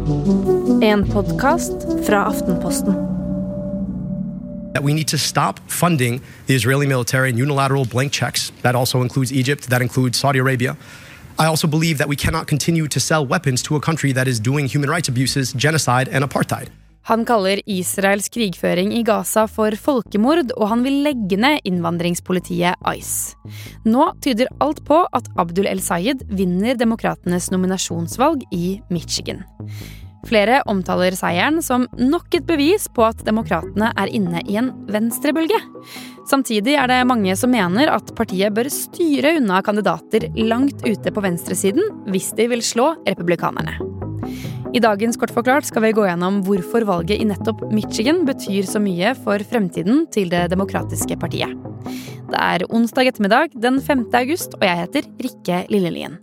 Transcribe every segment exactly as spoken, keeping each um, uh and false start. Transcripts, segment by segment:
En podcast fra Aftenposten. That we need to stop funding the Israeli military in unilateral blank checks. That also includes Egypt, that includes Saudi Arabia. I also believe that we cannot continue to sell weapons to a country that is doing human rights abuses, genocide and apartheid. Han kaller Israels krigføring i Gaza for folkemord, og han vil legge ned innvandringspolitiet ICE. Nå tyder alt på at Abdul El-Sayed vinner demokratenes nominasjonsvalg i Michigan. Flere omtaler seieren som nok et bevis på at demokratene er inne i en venstrebølge. Samtidig er det mange som mener at partiet bør styre unna kandidater langt ute på venstresiden hvis de vil slå republikanerne. I dagens Kort forklart skal vi gå gjennom hvorfor valget i nettopp Michigan betyr så mye for fremtiden til det demokratiske partiet. Det er onsdag ettermiddag den femte august, og jeg heter Rikke Lillelien.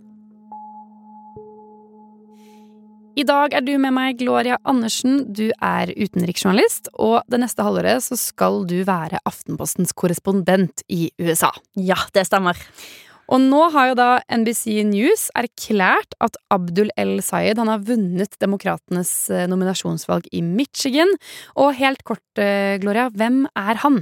I dag er du med meg, Gloria Andersen. Du er utenriksjournalist, og det neste halvåret så skal du være Aftenpostens korrespondent i U S A. Ja, det stemmer. Og nå har jo da N B C News erklært at Abdul El-Sayed han har vunnet demokratenes nominasjonsvalg i Michigan. Og helt kort, Gloria, hvem er han?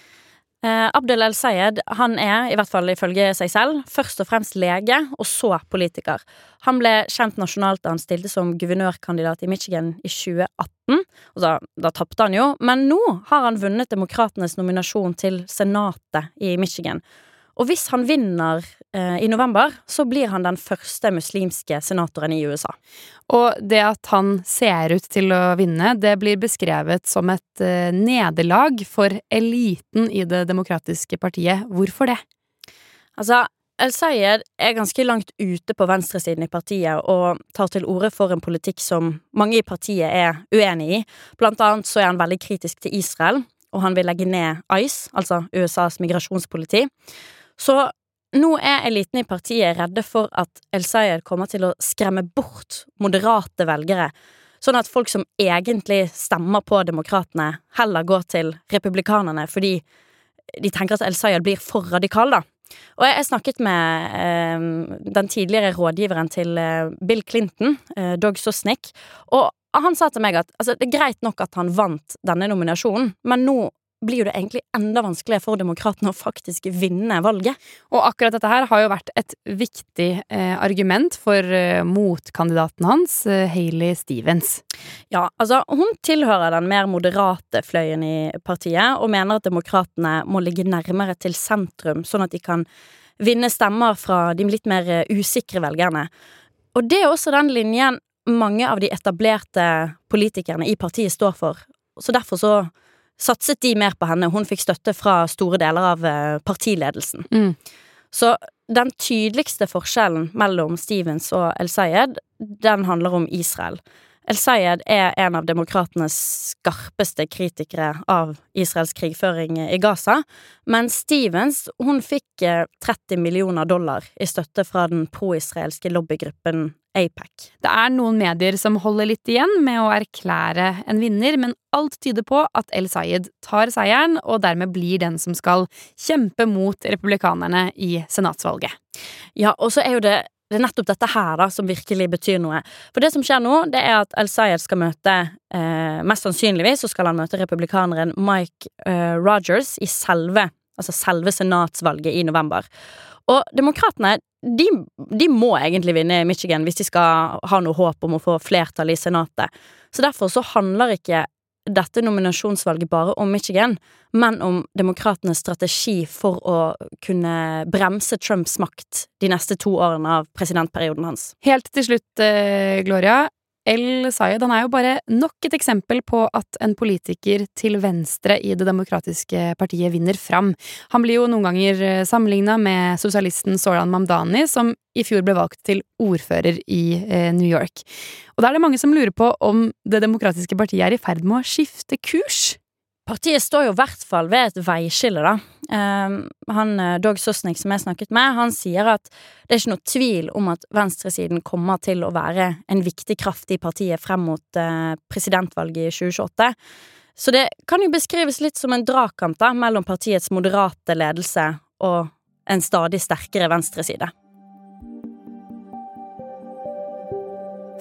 Eh, Abdul El-Sayed, han er, i hvert fall ifølge seg selv, først og fremst lege, og så politiker. Han ble kjent nasjonalt da han stilte som guvernørkandidat i Michigan i tjue atten, og da, da tappte han jo, men nå har han vunnet demokratenes nominasjon til senatet i Michigan. Og hvis han vinner eh, i november, så blir han den første muslimske senatoren i U S A. Og det at han ser ut til å vinne, det blir beskrevet som et eh, nederlag for eliten i det demokratiske partiet. Hvorfor det? Altså, El-Sayed er ganske langt ute på venstresiden i partiet og tar til orde for en politikk som mange i partiet er uenig i. Blant annet så er han veldig kritisk til Israel, og han vil legge ned ICE, altså U S A's migrasjonspoliti. Så nå er eliten i partiet redde for at El-Sayed kommer til å skremme bort moderate velgere, sånn at folk som egentlig stemmer på demokratene heller går til republikanerne, fordi de tenker at El-Sayed blir for radikal da. Og jeg har snakket med eh, den tidligere rådgiveren til eh, Bill Clinton, eh, Doug Sosnick, og han sa til meg at altså, det er greit nok at han vant denne nominasjonen, men nå blir jo det egentlig enda vanskeligere for demokratene å faktisk vinne valget. Og akkurat dette her har jo vært et viktig eh, argument for eh, motkandidaten hans, eh, Hailey Stevens. Ja, altså hun tilhører den mer moderate fløyen i partiet, og mener at demokratene må ligge nærmere til sentrum, sånn at de kan vinne stemmer fra de litt mer uh, usikre velgerne. Og det er også den linjen mange av de etablerte politikerne i partiet står for. Så derfor så satset de mer på henne. Hun fikk støtte fra store deler av partiledelsen. Mm. Så den tydeligste forskjellen mellom Stevens og El-Sayed, den handler om Israel. El-Sayed er en av demokratenes skarpeste kritikere av Israels krigføring i Gaza, men Stevens, hun fikk tretti millioner dollar i støtte fra den pro-israelske lobbygruppen AIPAC. Det er noen medier som holder litt igjen med å erklære en vinner, men alt tyder på at El-Sayed tar seieren, og dermed blir den som skal kjempe mot republikanerne i senatsvalget. Ja, og så er jo det Det er nettopp dette her da, som virkelig betyr noe. For det som skjer nå, det er at El-Sayed skal møte, eh, mest sannsynligvis, så skal han møte republikaneren Mike eh, Rogers i selve, altså selve senatsvalget i november. Og demokratene, de, de må egentlig vinne i Michigan hvis de skal ha noe håp om å få flertall i senatet. Så derfor så handler ikke dette nominasjonsvalget bare om Michigan, men om demokratenes strategi for å kunne bremse Trumps makt de neste to årene av presidentperioden hans. Helt til slutt, Gloria, El-Sayed, han er jo bare nok et eksempel på at en politiker til venstre i det demokratiske partiet vinner fram. Han blir jo noen ganger sammenlignet med sosialisten Zoran Mamdani, som i fjor ble valgt til ordfører i eh, New York. Og da er det mange som lurer på om det demokratiske partiet er i ferd med å skifte kurs. Partiet står jo i hvert fall ved et veiskille da. Um, han, Doug Sosnick, som jeg snakket med, han sier at det er ikke noe tvil om at venstresiden kommer til å være en viktig kraft i partiet frem mot uh, presidentvalget i tjue tjueåtte. Så det kan jo beskrives litt som en dragkamp da, mellom partiets moderate ledelse og en stadig sterkere venstreside.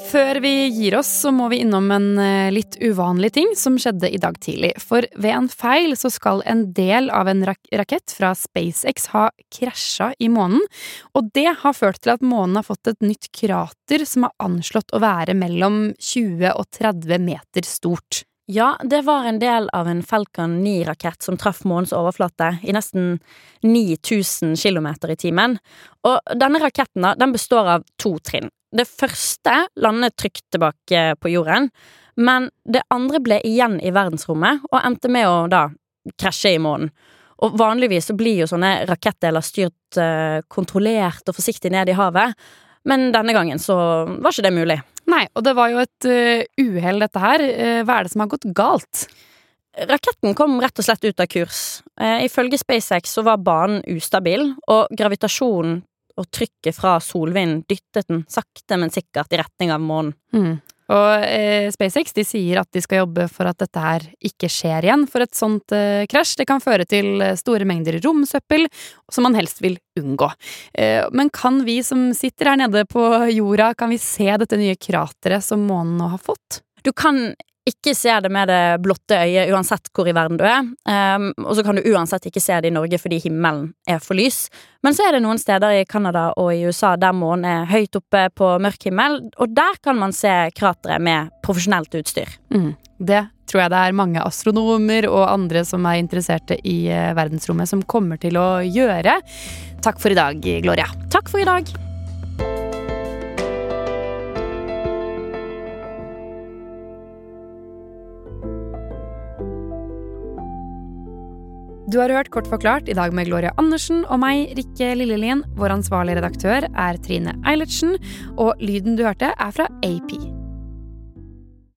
Før vi gir oss så må vi innom en litt uvanlig ting som skjedde i dag tidlig. For ved en feil så skal en del av en rak- rakett fra SpaceX ha krasja i månen. Og det har ført til at månen har fått et nytt krater som er anslått å være mellom tjue og tretti meter stort. Ja, det var en del av en Falcon ni-rakett som traff månens overflate i nesten ni tusen kilometer i timen. Og denne raketten da, den består av to trinn. Det første landet trygt tilbake på jorden, men det andre ble igjen i verdensrommet og endte med å da krasje i månen. Og vanligvis så blir jo sånne rakettdeler styrt uh, kontrollert og forsiktig ned i havet, men denne gangen så var ikke det mulig. Nei, og det var jo et uh, uheld dette her. Uh, hva er det som har gått galt? Raketten kom rett og slett ut av kurs. Uh, ifølge SpaceX så var banen ustabil, og gravitasjonen og trykket fra solvinden dyttet den sakte, men sikkert i retning av månen. Mm. Og eh, SpaceX de sier at de skal jobbe for at dette her ikke skjer igjen, for et sånt eh, krasj det kan føre til store mengder romsøppel, som man helst vil unngå. Eh, men kan vi som sitter her nede på jorda, kan vi se dette nye krateret som månen nå har fått? Du kan ikke se det med det blotte øyet uansett hvor i verden du er, um, og så kan du uansett ikke se det i Norge fordi himmelen er for lys. Men så er det noen steder i Kanada og i U S A der månen er høyt oppe på mørk himmel, og der kan man se krateret med profesjonelt utstyr. Mm. Det tror jeg det er mange astronomer og andre som er interesserte i uh, verdensrommet som kommer til å gjøre. Takk for i dag, Gloria. Takk for i dag. Du har hørt Kort forklart i dag med Gloria Andersen og meg, Rikke Lillelien. Vår ansvarlige redaktør er Trine Eilertsen, og lyden du hørte er fra A P.